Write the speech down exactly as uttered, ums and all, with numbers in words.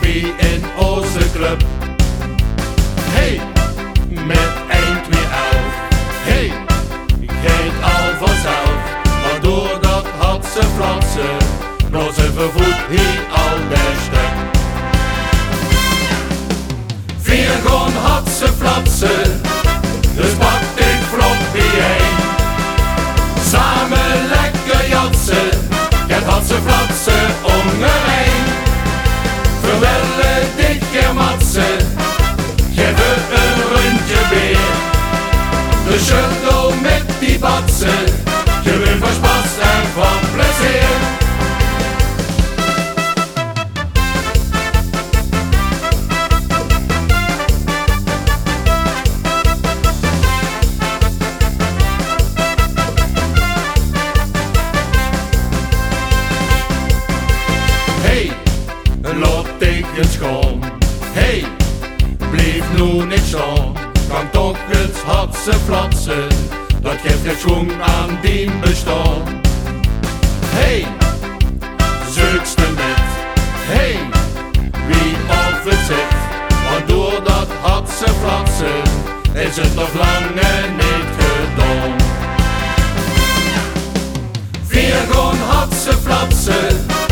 koffie in onze club. Hey, met één, twee, elf. Hey, ging al vanzelf. Maar doordat had ze flatsen, bloos ze vervoed hier al der stuk. Vier gon had ze flatsen, dus pakte ik vlot bijeen. Samen lekker jatsen, het had ze flatsen ongeveer. Verwelle dikke matsen, geef het een rondje weer. De shuttle met die batsen, gewoon van spas en van plezier. Hey, laat tegen schoon. Hey, blijf nu niet staan. Kan toch het had ze flatsen, dat geeft het schoen aan die bestaan. Hey, zoekste met. Hey, wie of het zit. Want doordat had ze flatsen, is het nog lange niet gedaan. Vier gon had ze flatsen,